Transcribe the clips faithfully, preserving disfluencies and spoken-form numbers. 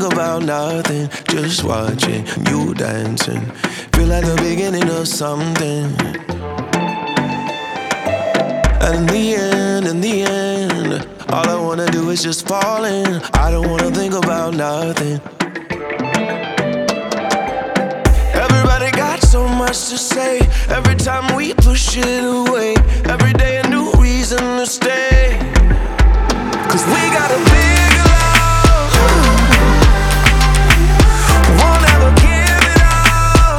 about nothing, just watching you dancing. Feel like the beginning of something. And in the end, in the end, all I wanna do is just fall in. I don't wanna think about nothing. Everybody got so much to say. Every time we push it away. Every day a new reason to stay. Cause we got a big love. Won't ever give it up.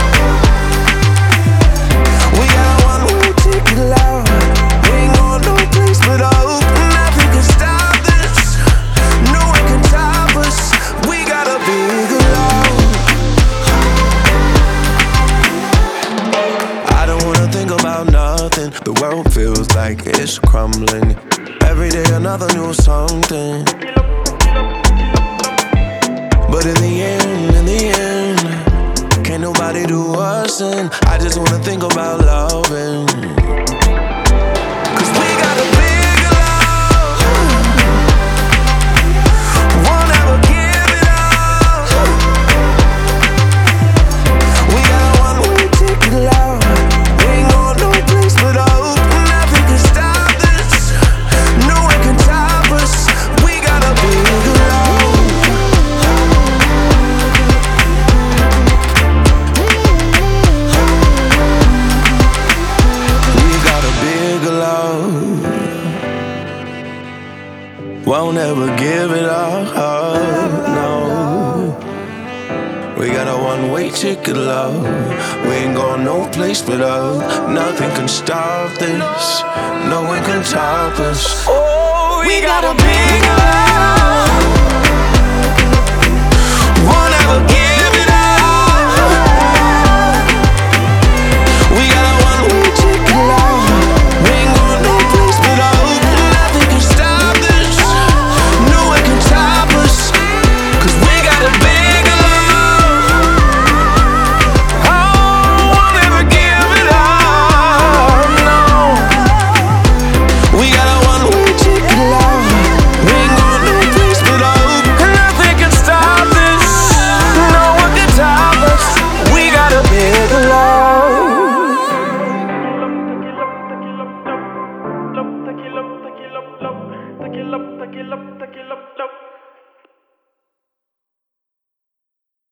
We got one way ticket love. We ain't going no place but up. Nothing can stop this. No one can top us. We got a big love. I don't wanna think about nothing. The world feels like it's crumbling. Every day another new something. But in the end, in the end, can't nobody do us in. I just wanna think about loving. Cause we got a big love. Won't ever give it up. We got one way ticket love. We ain't going no place but up. Nothing can stop this. No one can top us. We got a big love. We got a big love. Won't ever give it up, no. We got a one-way ticket, love. We ain't going no place but up. Nothing can stop this. No one can top us. Oh, we got a big love.